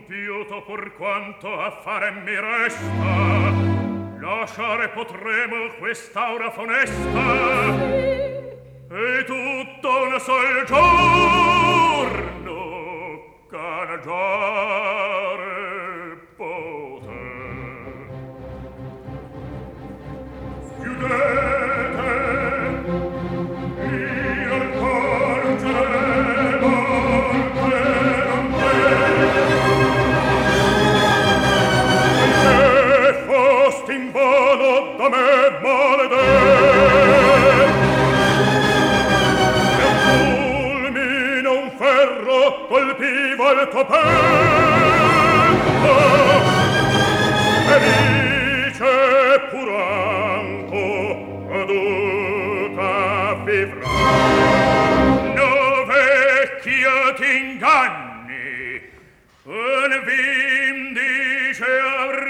compiuto pur quanto a fare mi resta, lasciare potremo quest'aura funesta, e tutto un sol giorno cangiare poter. Chiudete, io il porgeremo per un e fosti in vano da me maledetto, colpiva il tuo petto, felice pur anco aduta vivrà. No vecchio t'inganni, un vim dice